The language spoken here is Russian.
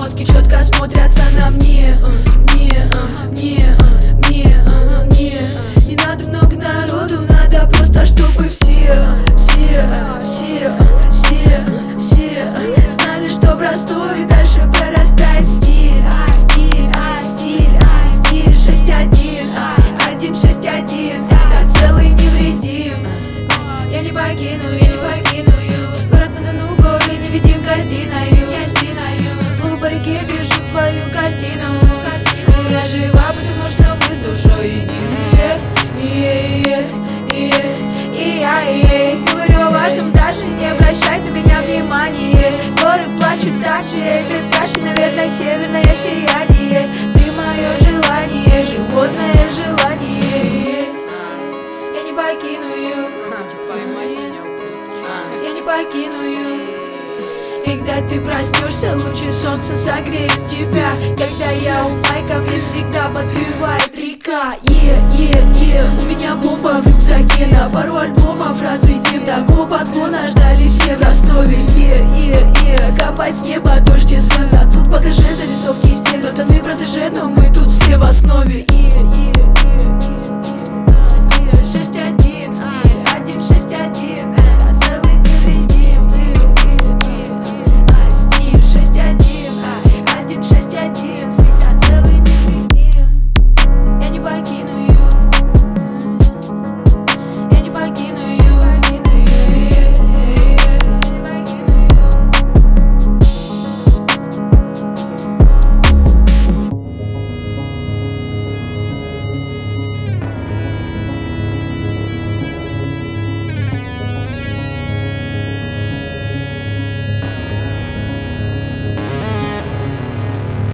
шмотки четко смотрятся на мне. Не надо много народу, надо просто, чтобы все знали, что в Ростове дальше прорастает стиль. Стиль 6-1, 1-6-1, это целый невредим. Я не покину город на Дону, горы невидим картиною. Плыву по реке, вижу твою картину. Я жива, потому что мы с душой едины. Говорю о важном, даже не обращай на меня внимания. Горы плачут так же, вид каши, наверное, северное сияние. Ты мое желание, животное желание. Я не покину ее, я не покину ее. Когда ты проснешься, лучи солнца согреют тебя. Когда я у майка, мне всегда подпевает река. У меня бомба в рюкзаке, на пару альбома фразы Дин. Такого подгона ждали все в Ростове.